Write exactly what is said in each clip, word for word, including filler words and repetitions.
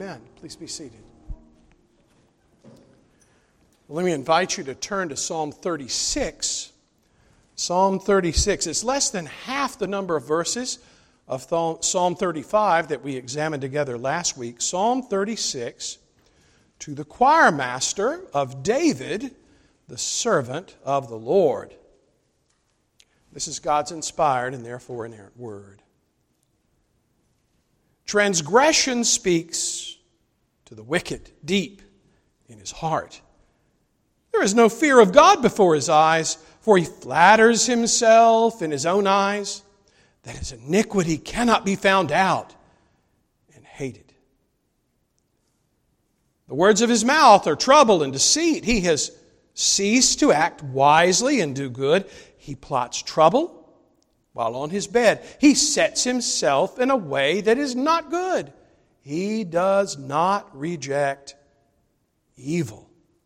Amen. Please be seated. Well, let me invite you to turn to Psalm thirty-six. Psalm thirty-six. It's less than half the number of verses of Psalm thirty-five that we examined together last week. Psalm thirty-six, to the choir master of David, the servant of the Lord. This is God's inspired and therefore inerrant word. Transgression speaks to the wicked deep in his heart. There is no fear of God before his eyes, for he flatters himself in his own eyes that his iniquity cannot be found out and hated. The words of his mouth are trouble and deceit. He has ceased to act wisely and do good. He plots trouble while on his bed. He sets himself in a way that is not good. He does not reject evil.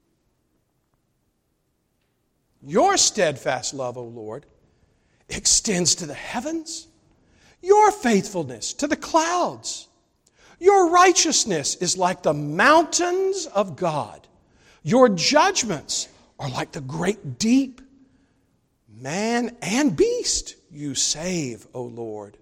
Your steadfast love, O Lord, extends to the heavens. Your faithfulness to the clouds. Your righteousness is like the mountains of God. Your judgments are like the great deep. Man and beast you save, O Lord.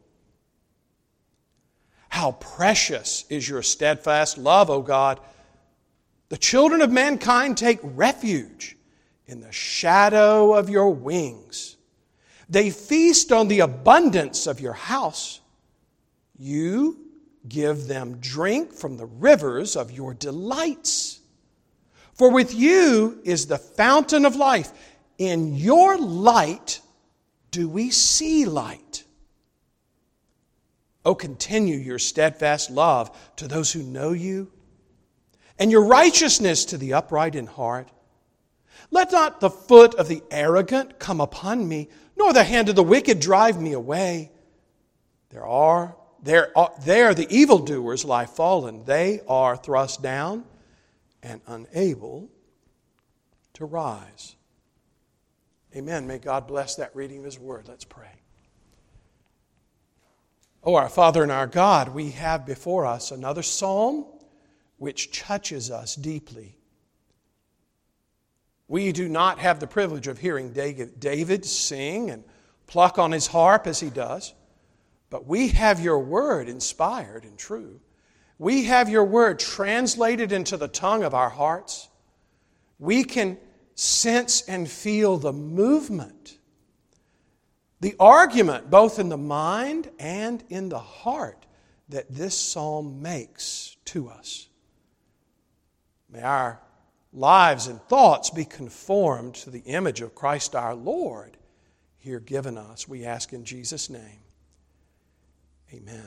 How precious is your steadfast love, O God. The children of mankind take refuge in the shadow of your wings. They feast on the abundance of your house. You give them drink from the rivers of your delights. For with you is the fountain of life. In your light do we see light. Oh, continue your steadfast love to those who know you, and your righteousness to the upright in heart. Let not the foot of the arrogant come upon me, nor the hand of the wicked drive me away. There are, there are, there the evildoers lie fallen. They are thrust down and unable to rise. Amen. May God bless that reading of His Word. Let's pray. Oh, our Father and our God, we have before us another psalm which touches us deeply. We do not have the privilege of hearing David sing and pluck on his harp as he does, but we have your word inspired and true. We have your word translated into the tongue of our hearts. We can sense and feel the movement, the argument, both in the mind and in the heart, that this psalm makes to us. May our lives and thoughts be conformed to the image of Christ our Lord here given us. We ask in Jesus' name. Amen.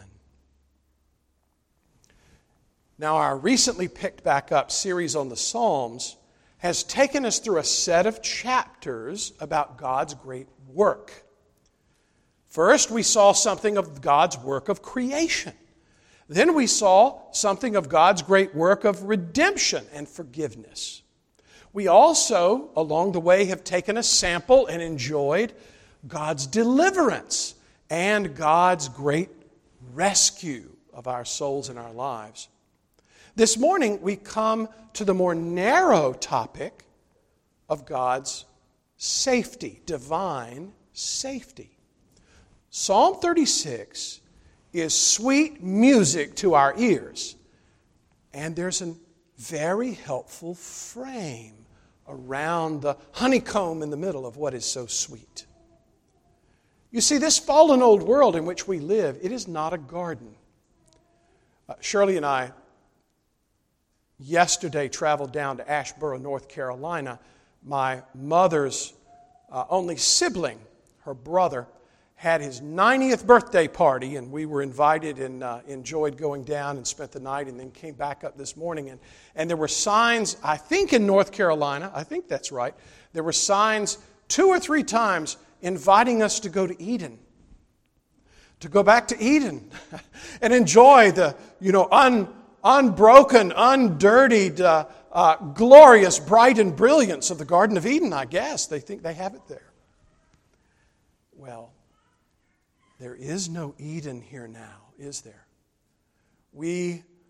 Now, our recently picked back up series on the Psalms has taken us through a set of chapters about God's great work. First, we saw something of God's work of creation. Then we saw something of God's great work of redemption and forgiveness. We also, along the way, have taken a sample and enjoyed God's deliverance and God's great rescue of our souls and our lives. This morning, we come to the more narrow topic of God's safety, divine safety. Psalm thirty-six is sweet music to our ears, and there's a very helpful frame around the honeycomb in the middle of what is so sweet. You see, this fallen old world in which we live, it is not a garden. Uh, Shirley and I yesterday traveled down to Asheboro, North Carolina. My mother's uh, only sibling, her brother, had his ninetieth birthday party, and we were invited and uh, enjoyed going down and spent the night, and then came back up this morning. And, and there were signs, I think in North Carolina, I think that's right, there were signs two or three times inviting us to go to Eden, to go back to Eden and enjoy the, you know, un, unbroken, undirtied, uh, uh, glorious, bright and brilliance of the Garden of Eden, I guess. They think they have it there. Well, there is no Eden here now, is there? We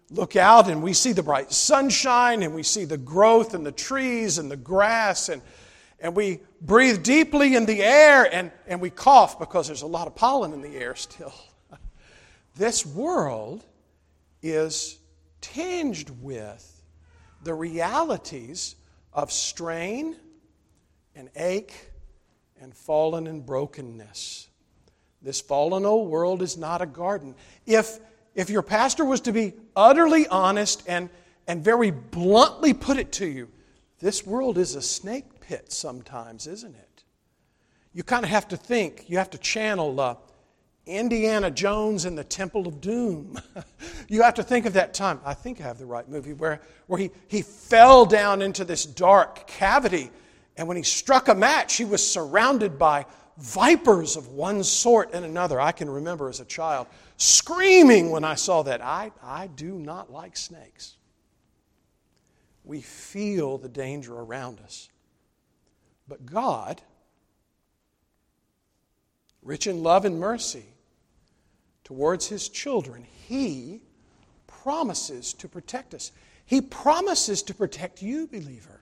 look out and we see the bright sunshine and we see the growth and the trees and the grass and, and we breathe deeply in the air and, and we cough because there's a lot of pollen in the air still. This world is tinged with the realities of strain and ache and fallen and brokenness. This fallen old world is not a garden. If, if your pastor was to be utterly honest and, and very bluntly put it to you, this world is a snake pit sometimes, isn't it? You kind of have to think, you have to channel uh, Indiana Jones in the Temple of Doom. You have to think of that time. I think I have the right movie where, where he, he fell down into this dark cavity, and when he struck a match, he was surrounded by vipers of one sort and another. I can remember as a child screaming when I saw that. I, I do not like snakes. We feel the danger around us. But God, rich in love and mercy towards His children, He promises to protect us. He promises to protect you, believer.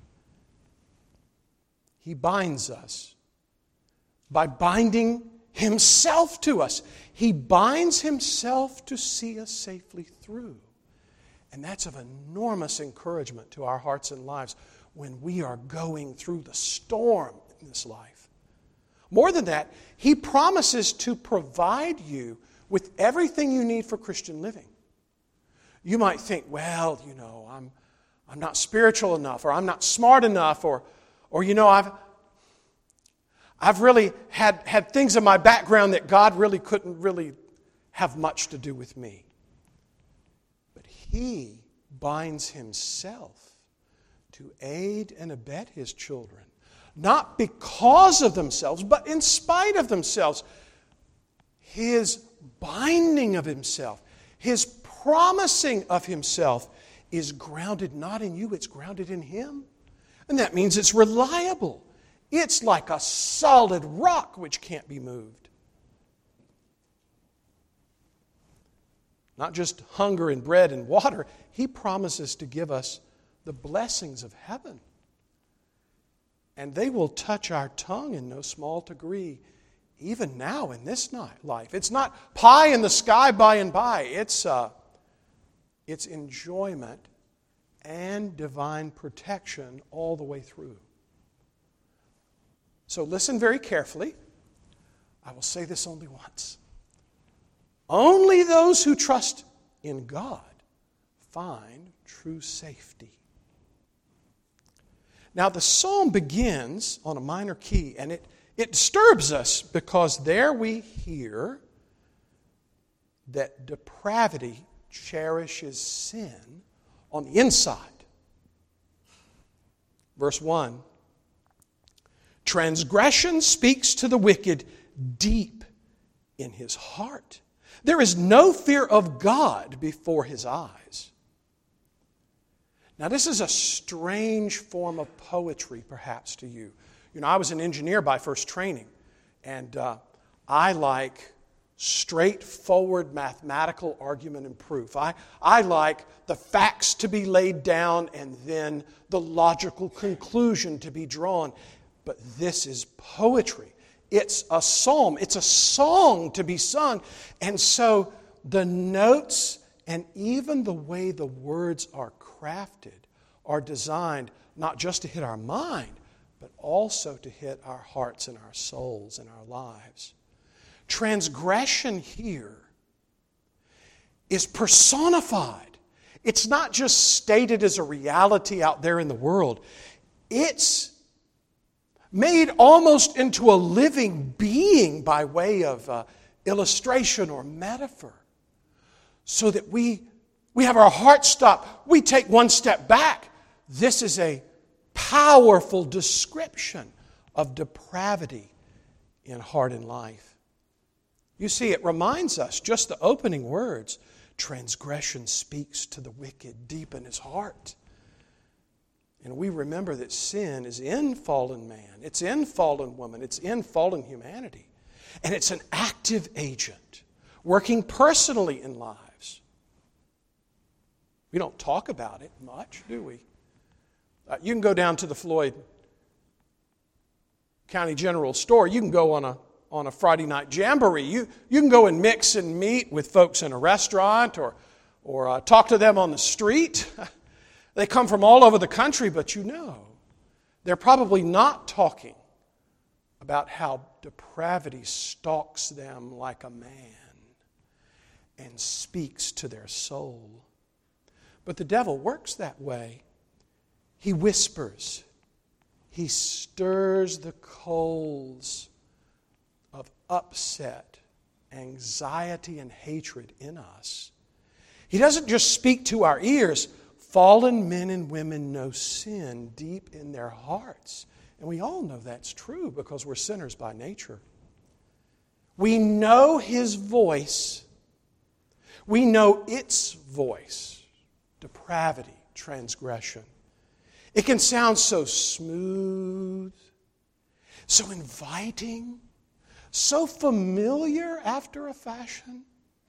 He binds us by binding Himself to us. He binds Himself to see us safely through. And that's of enormous encouragement to our hearts and lives when we are going through the storm in this life. More than that, He promises to provide you with everything you need for Christian living. You might think, well, you know, I'm I'm not spiritual enough, or I'm not smart enough, or or you know, I've I've really had, had things in my background that God really couldn't really have much to do with me. But He binds Himself to aid and abet His children, not because of themselves, but in spite of themselves. His binding of Himself, His promising of Himself is grounded not in you, it's grounded in Him. And that means it's reliable. It's like a solid rock which can't be moved. Not just hunger and bread and water. He promises to give us the blessings of heaven. And they will touch our tongue in no small degree, even now in this life. It's not pie in the sky by and by. It's, uh, it's enjoyment and divine protection all the way through. So listen very carefully. I will say this only once. Only those who trust in God find true safety. Now the psalm begins on a minor key, and it, it disturbs us because there we hear that depravity cherishes sin on the inside. Verse one. Transgression speaks to the wicked deep in his heart. There is no fear of God before his eyes. Now, this is a strange form of poetry, perhaps, to you. You know, I was an engineer by first training, and uh, I like straightforward mathematical argument and proof. I, I like the facts to be laid down and then the logical conclusion to be drawn. But this is poetry. It's a psalm. It's a song to be sung. And so the notes and even the way the words are crafted are designed not just to hit our mind, but also to hit our hearts and our souls and our lives. Transgression here is personified. It's not just stated as a reality out there in the world. It's made almost into a living being by way of uh, illustration or metaphor, so that we, we have our heart stop. We take one step back. This is a powerful description of depravity in heart and life. You see, it reminds us, just the opening words, transgression speaks to the wicked deep in his heart. And we remember that sin is in fallen man. It's in fallen woman. It's in fallen humanity. And it's an active agent working personally in lives. We don't talk about it much, do we? Uh, you can go down to the Floyd County General Store. You can go on a on a Friday night jamboree. You you can go and mix and meet with folks in a restaurant or or uh, talk to them on the street. They come from all over the country, but you know, they're probably not talking about how depravity stalks them like a man and speaks to their soul. But the devil works that way. He whispers. He stirs the coals of upset, anxiety, and hatred in us. He doesn't just speak to our ears. Fallen men and women know sin deep in their hearts. And we all know that's true because we're sinners by nature. We know His voice. We know its voice. Depravity, transgression. It can sound so smooth, so inviting, so familiar after a fashion.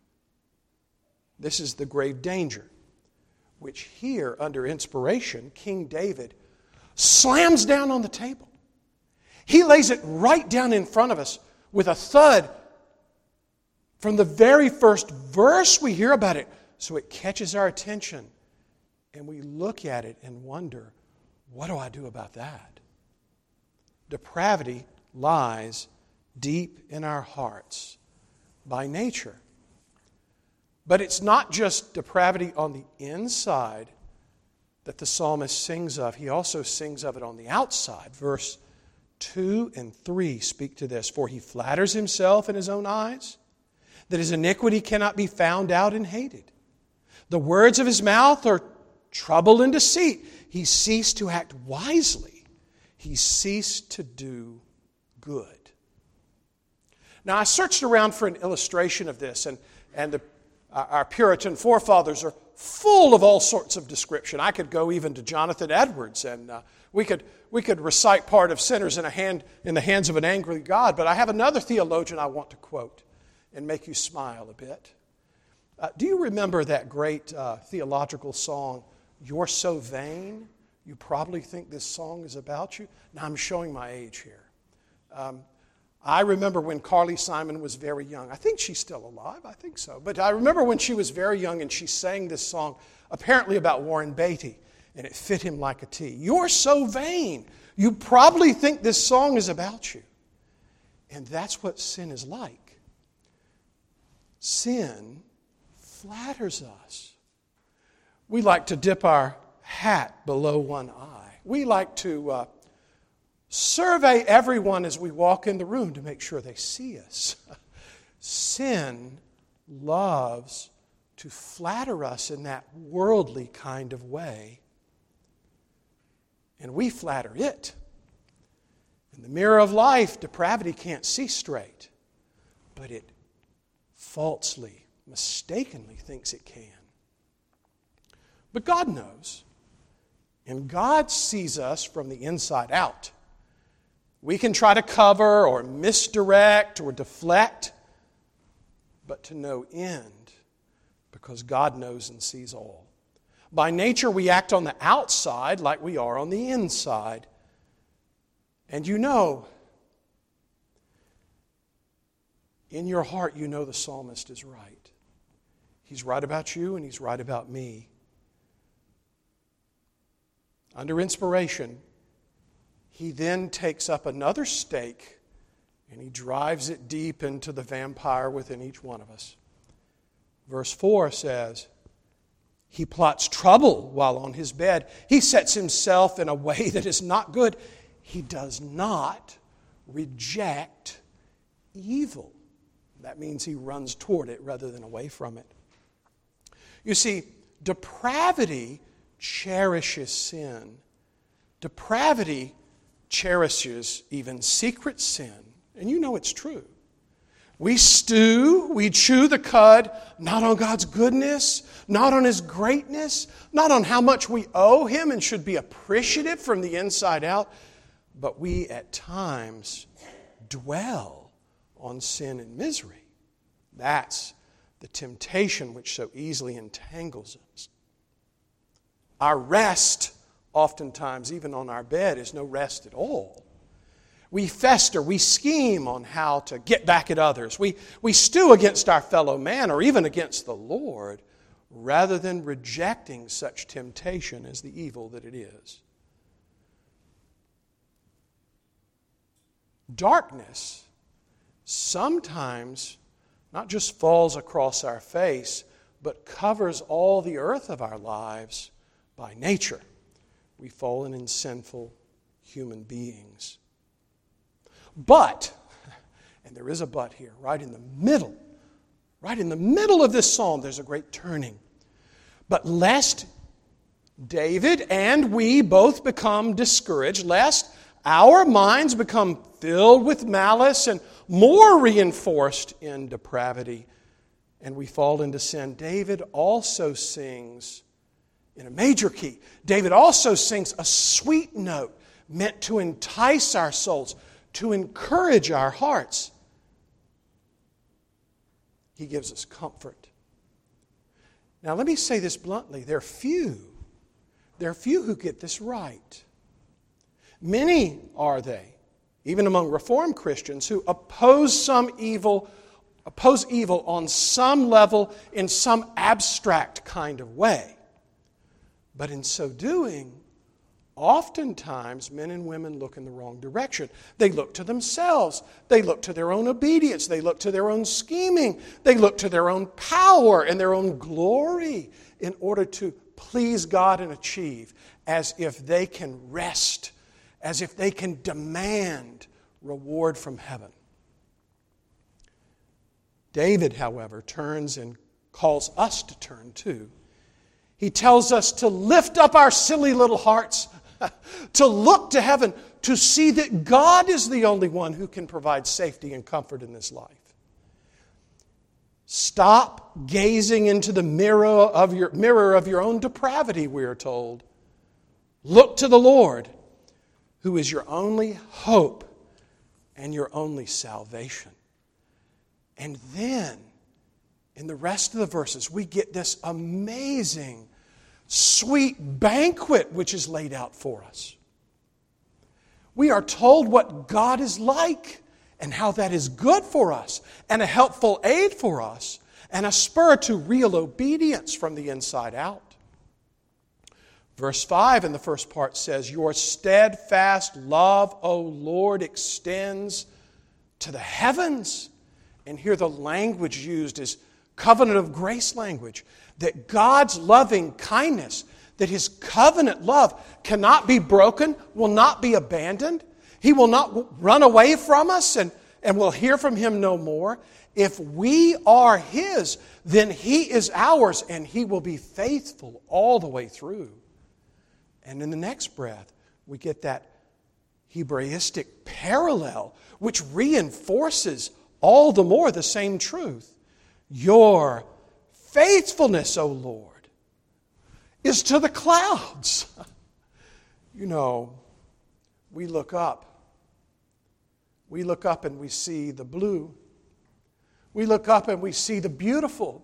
This is the grave danger, which here, under inspiration, King David slams down on the table. He lays it right down in front of us with a thud from the very first verse we hear about it, so it catches our attention, and we look at it and wonder, what do I do about that? Depravity lies deep in our hearts by nature. But it's not just depravity on the inside that the psalmist sings of. He also sings of it on the outside. Verse two and three speak to this. For he flatters himself in his own eyes, that his iniquity cannot be found out and hated. The words of his mouth are trouble and deceit. He ceased to act wisely. He ceased to do good. Now, I searched around for an illustration of this, and, and the, our Puritan forefathers are full of all sorts of description. I could go even to Jonathan Edwards, and uh, we could we could recite part of sinners in a hand in the hands of an angry God. But I have another theologian I want to quote and make you smile a bit. Uh, do you remember that great uh, theological song, You're So Vain? You probably think this song is about you. Now, I'm showing my age here. Um, I remember when Carly Simon was very young. I think she's still alive. I think so. But I remember when she was very young and she sang this song, apparently about Warren Beatty, and it fit him like a T. You're so vain. You probably think this song is about you. And that's what sin is like. Sin flatters us. We like to dip our hat below one eye. We like to uh, survey everyone as we walk in the room to make sure they see us. Sin loves to flatter us in that worldly kind of way. And we flatter it. In the mirror of life, depravity can't see straight, but it falsely, mistakenly thinks it can. But God knows, and God sees us from the inside out. We can try to cover or misdirect or deflect, but to no end, because God knows and sees all. By nature, we act on the outside like we are on the inside. And you know, in your heart, you know the psalmist is right. He's right about you and he's right about me. Under inspiration, he then takes up another stake and he drives it deep into the vampire within each one of us. Verse four says, he plots trouble while on his bed. He sets himself in a way that is not good. He does not reject evil. That means he runs toward it rather than away from it. You see, depravity cherishes sin. Depravity cherishes even secret sin. And you know it's true. We stew, we chew the cud, not on God's goodness, not on His greatness, not on how much we owe Him and should be appreciative from the inside out, but we at times dwell on sin and misery. That's the temptation which so easily entangles us. Our rest, oftentimes, even on our bed, is no rest at all. We fester, we scheme on how to get back at others. We, we stew against our fellow man or even against the Lord, rather than rejecting such temptation as the evil that it is. Darkness sometimes not just falls across our face, but covers all the earth of our lives by nature. We've fallen in sinful human beings. But, and there is a but here, right in the middle, right in the middle of this psalm, there's a great turning. But lest David and we both become discouraged, lest our minds become filled with malice and more reinforced in depravity, and we fall into sin, David also sings in a major key. David also sings a sweet note meant to entice our souls, to encourage our hearts. He gives us comfort. Now, let me say this bluntly. There are few, there are few who get this right. Many are they, even among Reformed Christians, who oppose some evil, oppose evil on some level, in some abstract kind of way. But in so doing, oftentimes men and women look in the wrong direction. They look to themselves. They look to their own obedience. They look to their own scheming. They look to their own power and their own glory in order to please God and achieve, as if they can rest, as if they can demand reward from heaven. David, however, turns and calls us to turn too. He tells us to lift up our silly little hearts, to look to heaven, to see that God is the only one who can provide safety and comfort in this life. Stop gazing into the mirror of your, mirror of your own depravity, we are told. Look to the Lord, who is your only hope and your only salvation. And then, in the rest of the verses, we get this amazing, sweet banquet which is laid out for us. We are told what God is like and how that is good for us and a helpful aid for us and a spur to real obedience from the inside out. Verse five in the first part says, "Your steadfast love, O Lord, extends to the heavens." And here the language used is covenant of grace language, that God's loving kindness, that His covenant love cannot be broken, will not be abandoned. He will not run away from us and, and we'll hear from Him no more. If we are His, then He is ours and He will be faithful all the way through. And in the next breath, we get that Hebraistic parallel which reinforces all the more the same truth. Your faithfulness, O Lord, is to the clouds. You know, we look up. We look up and we see the blue. We look up and we see the beautiful.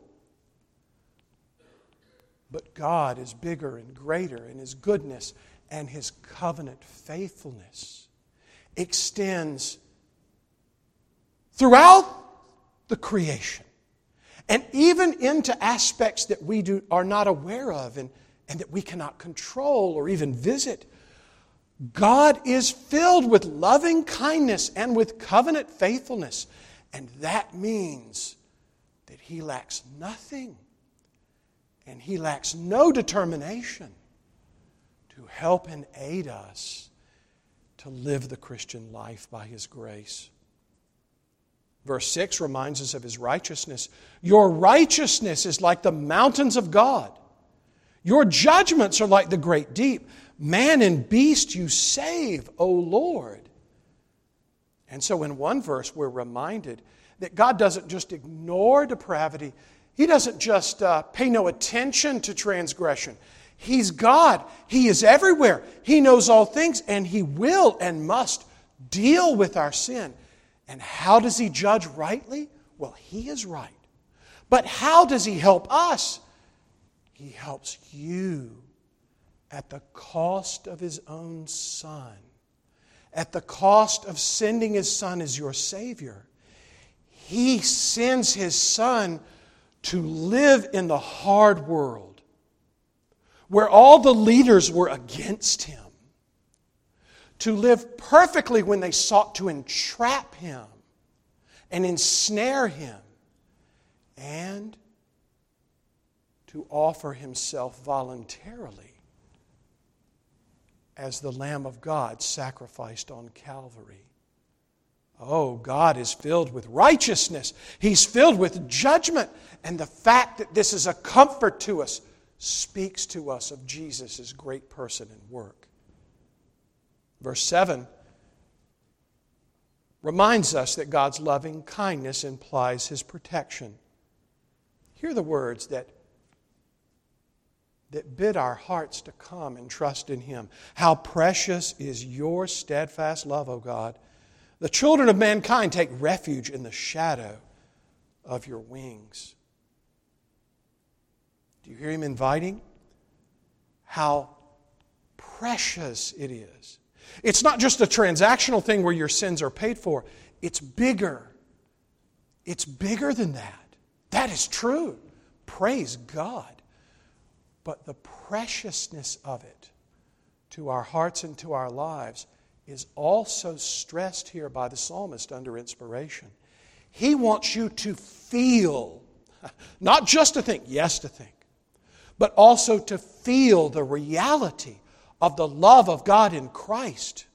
But God is bigger and greater, and His goodness and His covenant faithfulness extends throughout the creation, and even into aspects that we do, are not aware of and, and that we cannot control or even visit. God is filled with loving kindness and with covenant faithfulness, and that means that He lacks nothing, and He lacks no determination to help and aid us to live the Christian life by His grace. Verse six reminds us of His righteousness. Your righteousness is like the mountains of God. Your judgments are like the great deep. Man and beast you save, O Lord. And so in one verse we're reminded that God doesn't just ignore depravity. He doesn't just uh, pay no attention to transgression. He's God. He is everywhere. He knows all things, and He will and must deal with our sin. And how does He judge rightly? Well, He is right. But how does He help us? He helps you at the cost of His own Son, at the cost of sending His Son as your Savior, He sends His Son to live in the hard world where all the leaders were against Him, to live perfectly when they sought to entrap Him and ensnare Him, and to offer Himself voluntarily as the Lamb of God sacrificed on Calvary. Oh, God is filled with righteousness. He's filled with judgment. And the fact that this is a comfort to us speaks to us of Jesus' great person and work. Verse seven reminds us that God's loving kindness implies His protection. Hear the words that that bid our hearts to come and trust in Him. How precious is your steadfast love, O God. The children of mankind take refuge in the shadow of your wings. Do you hear Him inviting? How precious it is. It's not just a transactional thing where your sins are paid for. It's bigger. It's bigger than that. That is true. Praise God. But the preciousness of it to our hearts and to our lives is also stressed here by the psalmist under inspiration. He wants you to feel, not just to think, yes to think, but also to feel the reality of the love of God in Christ.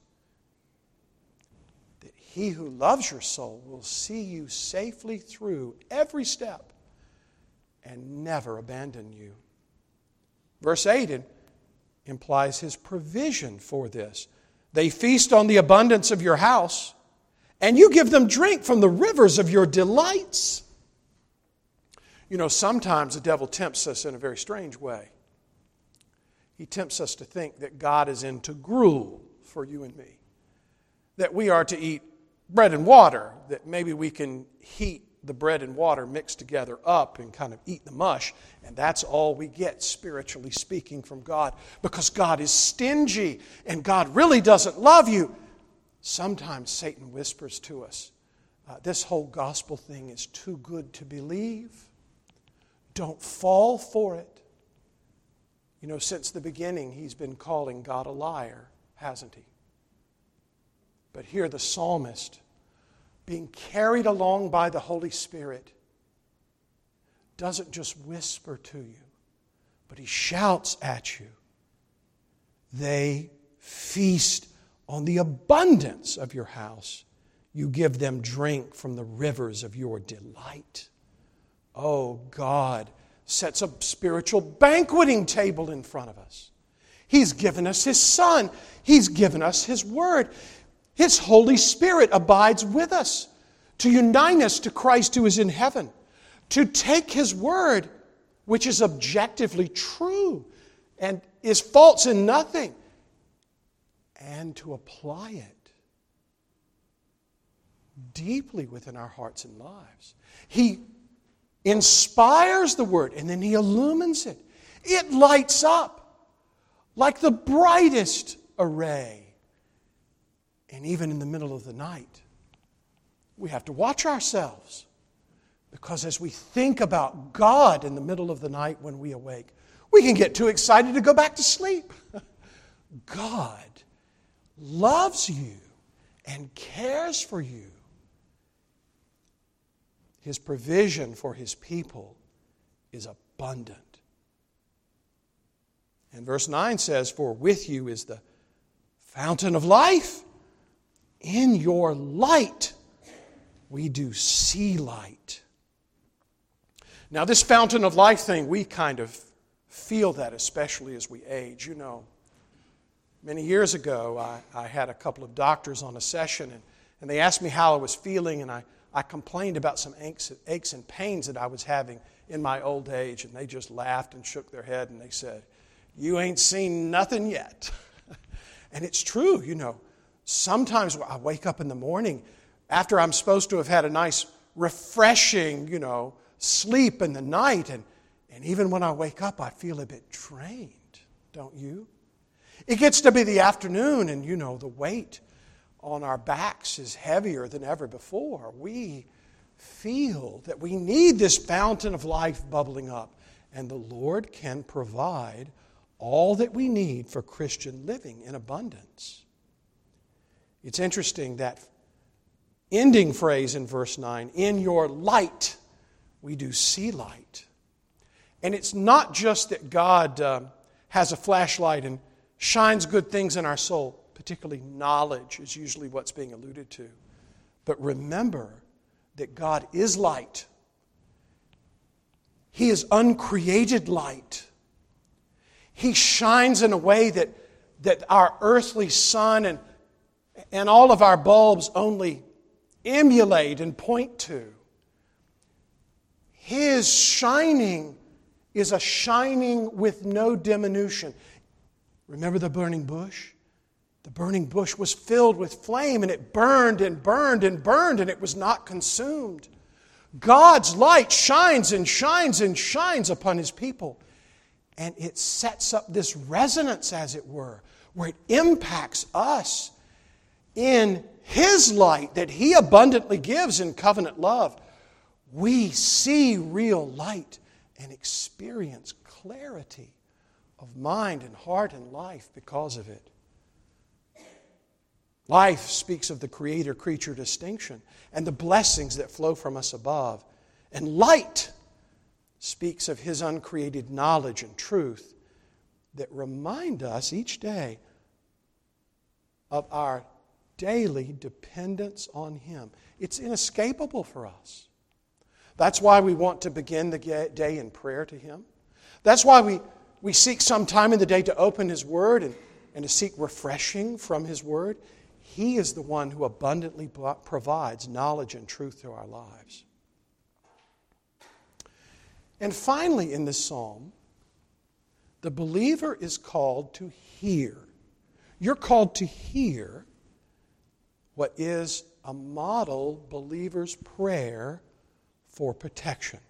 That He who loves your soul will see you safely through every step and never abandon you. Verse eight implies His provision for this. They feast on the abundance of your house, and you give them drink from the rivers of your delights. You know, sometimes the devil tempts us in a very strange way. He tempts us to think that God is into gruel for you and me, that we are to eat bread and water, that maybe we can heat the bread and water mixed together up and kind of eat the mush, and that's all we get, spiritually speaking, from God, because God is stingy and God really doesn't love you. Sometimes Satan whispers to us, uh, this whole gospel thing is too good to believe. Don't fall for it. You know, since the beginning, he's been calling God a liar, hasn't he? But here the psalmist, being carried along by the Holy Spirit, doesn't just whisper to you, but he shouts at you. They feast on the abundance of your house. You give them drink from the rivers of your delight. Oh, God sets a spiritual banqueting table in front of us. He's given us His Son. He's given us His Word. His Holy Spirit abides with us to unite us to Christ who is in heaven, to take His Word, which is objectively true and is false in nothing, and to apply it deeply within our hearts and lives. He inspires the Word and then He illumines it. It lights up like the brightest array. And even in the middle of the night, we have to watch ourselves, because as we think about God in the middle of the night when we awake, we can get too excited to go back to sleep. God loves you and cares for you. His provision for His people is abundant. And verse nine says, for with you is the fountain of life. In your light, we do see light. Now, this fountain of life thing, we kind of feel that, especially as we age. You know, many years ago, I, I had a couple of doctors on a session, and, and they asked me how I was feeling, and I, I complained about some aches, aches and pains that I was having in my old age, and they just laughed and shook their head, and they said, you ain't seen nothing yet. And it's true, you know. Sometimes I wake up in the morning after I'm supposed to have had a nice, refreshing, you know, sleep in the night. And, and even when I wake up, I feel a bit drained, don't you? It gets to be the afternoon and, you know, the weight on our backs is heavier than ever before. We feel that we need this fountain of life bubbling up. And the Lord can provide all that we need for Christian living in abundance. It's interesting that ending phrase in verse nine, in your light we do see light. And it's not just that God uh, has a flashlight and shines good things in our soul, particularly knowledge is usually what's being alluded to. But remember that God is light. He is uncreated light. He shines in a way that, that our earthly sun and, and all of our bulbs only emulate and point to. His shining is a shining with no diminution. Remember the burning bush? The burning bush was filled with flame, and it burned and burned and burned, and it was not consumed. God's light shines and shines and shines upon His people. And it sets up this resonance, as it were, where it impacts us in His light that He abundantly gives in covenant love. We see real light and experience clarity of mind and heart and life because of it. Life speaks of the creator-creature distinction and the blessings that flow from us above. And light speaks of His uncreated knowledge and truth that remind us each day of our daily dependence on Him. It's inescapable for us. That's why we want to begin the day in prayer to Him. That's why we, we seek some time in the day to open His Word and, and to seek refreshing from His Word. He is the one who abundantly provides knowledge and truth to our lives. And finally, in this psalm, the believer is called to hear. You're called to hear what is a model believer's prayer for protection.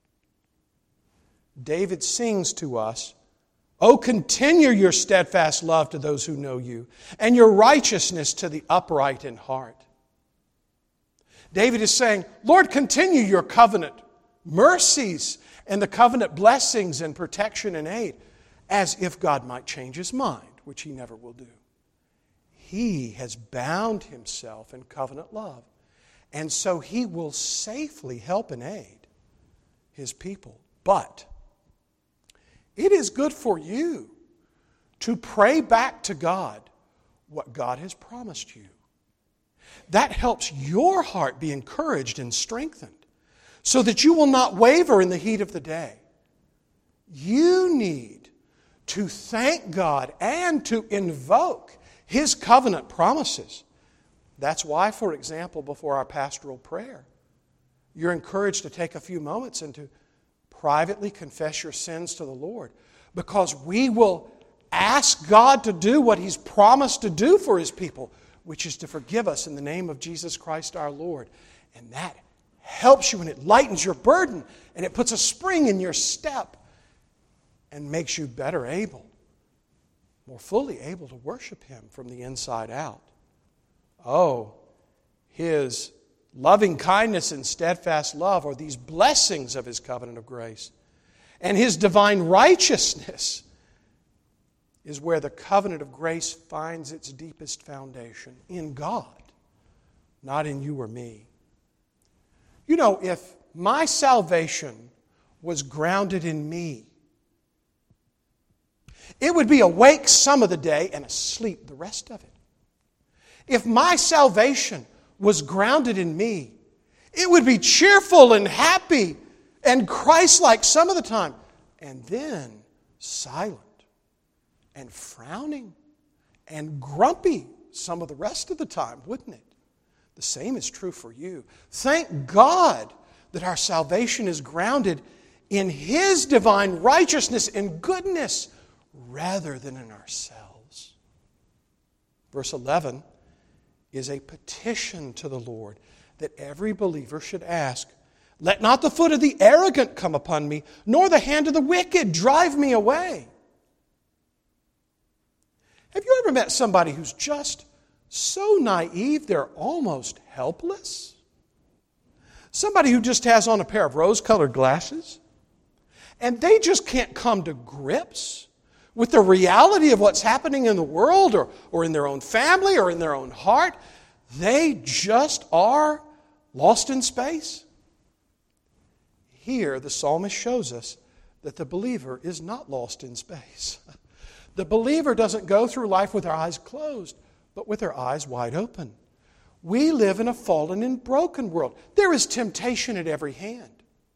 David sings to us, "Oh, continue your steadfast love to those who know you, and your righteousness to the upright in heart." David is saying, Lord, continue your covenant mercies and the covenant blessings and protection and aid, as if God might change His mind, which He never will do. He has bound Himself in covenant love, and so He will safely help and aid His people. But it is good for you to pray back to God what God has promised you. That helps your heart be encouraged and strengthened so that you will not waver in the heat of the day. You need to thank God and to invoke His covenant promises. That's why, for example, before our pastoral prayer, you're encouraged to take a few moments and to privately confess your sins to the Lord, because we will ask God to do what He's promised to do for His people, which is to forgive us in the name of Jesus Christ our Lord. And that helps you and it lightens your burden and it puts a spring in your step and makes you better able, more fully able to worship Him from the inside out. Oh, His loving kindness and steadfast love are these blessings of His covenant of grace. And His divine righteousness is where the covenant of grace finds its deepest foundation, in God, not in you or me. You know, if my salvation was grounded in me, it would be awake some of the day and asleep the rest of it. If my salvation was grounded in me, it would be cheerful and happy and Christ-like some of the time, and then silent and frowning and grumpy some of the rest of the time, wouldn't it? The same is true for you. Thank God that our salvation is grounded in His divine righteousness and goodness rather than in ourselves. Verse eleven is a petition to the Lord that every believer should ask. Let not the foot of the arrogant come upon me, nor the hand of the wicked drive me away. Have you ever met somebody who's just so naive they're almost helpless? Somebody who just has on a pair of rose-colored glasses, and they just can't come to grips with the reality of what's happening in the world or, or in their own family or in their own heart. They just are lost in space. Here, the psalmist shows us that the believer is not lost in space. The believer doesn't go through life with their eyes closed, but with their eyes wide open. We live in a fallen and broken world. There is temptation at every hand.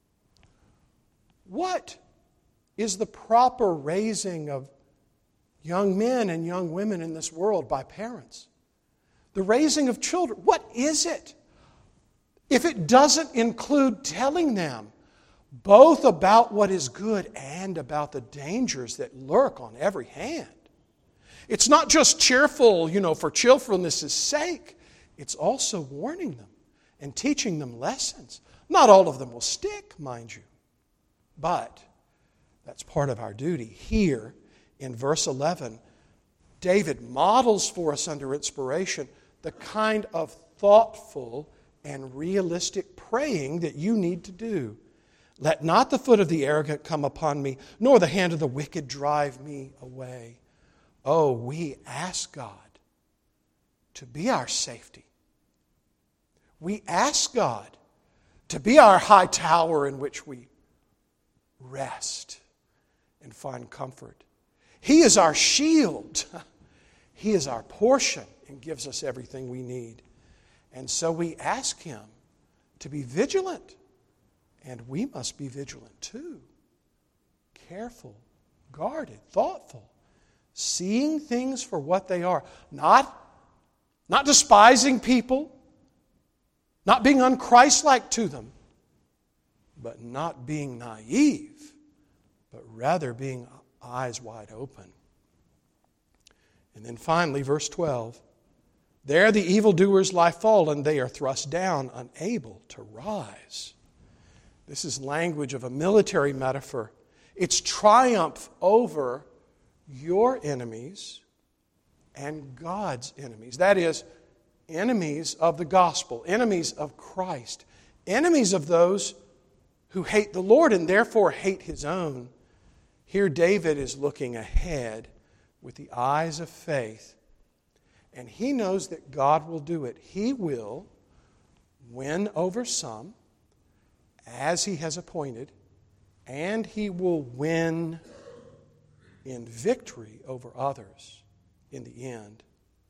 What is the proper raising of young men and young women in this world by parents? The raising of children. What is it? If it doesn't include telling them both about what is good and about the dangers that lurk on every hand. It's not just cheerful, you know, for cheerfulness' sake. It's also warning them and teaching them lessons. Not all of them will stick, mind you. But that's part of our duty. Here in verse eleven, David models for us under inspiration the kind of thoughtful and realistic praying that you need to do. Let not the foot of the arrogant come upon me, nor the hand of the wicked drive me away. Oh, we ask God to be our safety. We ask God to be our high tower in which we rest and find comfort. He is our shield. He is our portion and gives us everything we need. And so we ask Him to be vigilant. And we must be vigilant too. Careful, guarded, thoughtful. Seeing things for what they are. Not, not despising people. Not being unchristlike to them. But not being naive. But rather being eyes wide open. And then finally, verse twelve. There the evildoers lie fallen. They are thrust down, unable to rise. This is language of a military metaphor. It's triumph over your enemies and God's enemies. That is, enemies of the gospel, enemies of Christ, enemies of those who hate the Lord and therefore hate His own. Here David is looking ahead with the eyes of faith, and he knows that God will do it. He will win over some, as He has appointed, and He will win in victory over others in the end.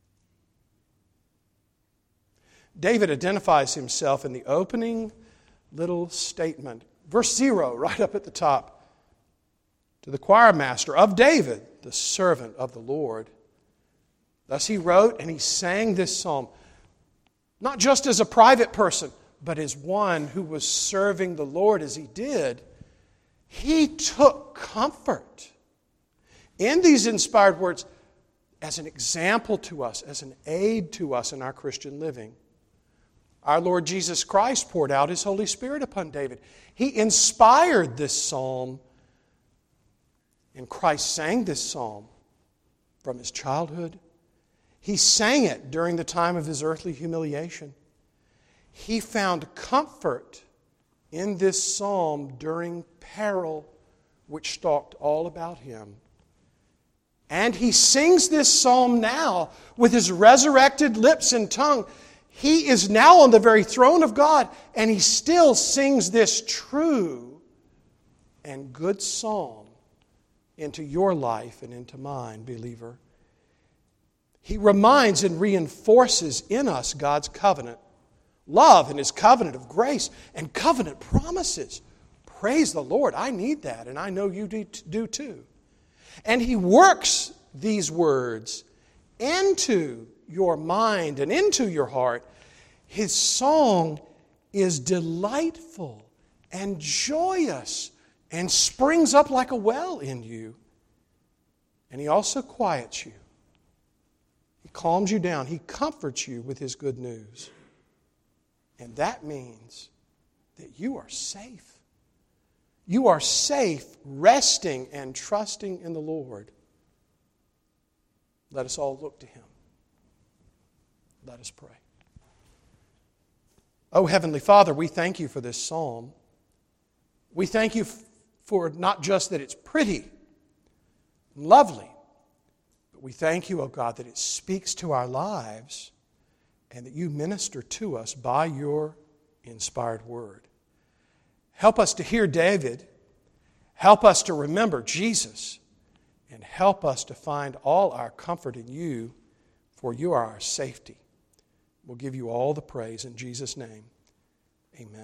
David identifies himself in the opening little statement, verse zero, right up at the top, to the choir master of David, the servant of the Lord. Thus he wrote and he sang this psalm, not just as a private person, but as one who was serving the Lord as he did. He took comfort in these inspired words as an example to us, as an aid to us in our Christian living. Our Lord Jesus Christ poured out His Holy Spirit upon David. He inspired this psalm, and Christ sang this psalm from His childhood. He sang it during the time of His earthly humiliation. He found comfort in this psalm during peril which stalked all about Him. And He sings this psalm now with His resurrected lips and tongue. He is now on the very throne of God, and He still sings this true and good psalm into your life and into mine, believer. He reminds and reinforces in us God's covenant love and His covenant of grace and covenant promises. Praise the Lord. I need that, and I know you do too. And He works these words into your mind and into your heart. His song is delightful and joyous and springs up like a well in you. And He also quiets you. He calms you down. He comforts you with His good news. And that means that you are safe. You are safe resting and trusting in the Lord. Let us all look to Him. Let us pray. Oh, Heavenly Father, we thank You for this psalm. We thank You for not just that it's pretty and lovely, but we thank You, oh God, that it speaks to our lives and that You minister to us by Your inspired word. Help us to hear David. Help us to remember Jesus. And help us to find all our comfort in You, for You are our safety. We'll give You all the praise in Jesus' name. Amen.